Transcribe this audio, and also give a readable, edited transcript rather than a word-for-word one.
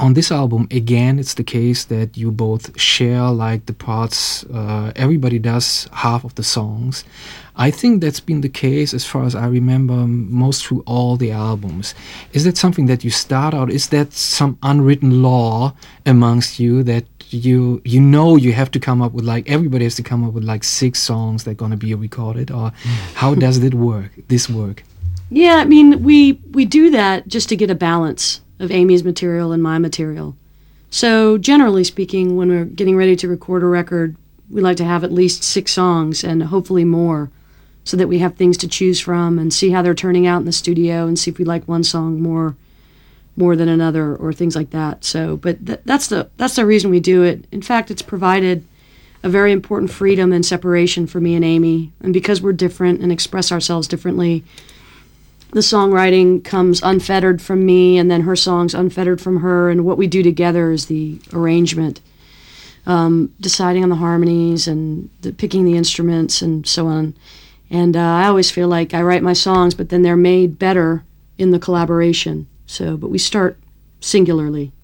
on this album, again, it's the case that you both share like the parts. Everybody does half of the songs. I think that's been the case as far as I remember most through all the albums. Is that something that you start out? Is that some unwritten law amongst you that you know you have to come up with, like, everybody has to come up with like 6 songs that are going to be recorded, or how does it work? This work? Yeah, I mean, we do that just to get a balance of Amy's material and my material. So generally speaking, when we're getting ready to record a record, we like to have at least 6 songs and hopefully more, so that we have things to choose from and see how they're turning out in the studio and see if we like one song more than another or things like that. So, but that's the reason we do it. In fact, it's provided a very important freedom and separation for me and Amy. And because we're different and express ourselves differently, the songwriting comes unfettered from me, and then her songs unfettered from her, and what we do together is the arrangement, deciding on the harmonies and picking the instruments and so on. And I always feel like I write my songs, but then they're made better in the collaboration. So, but we start singularly.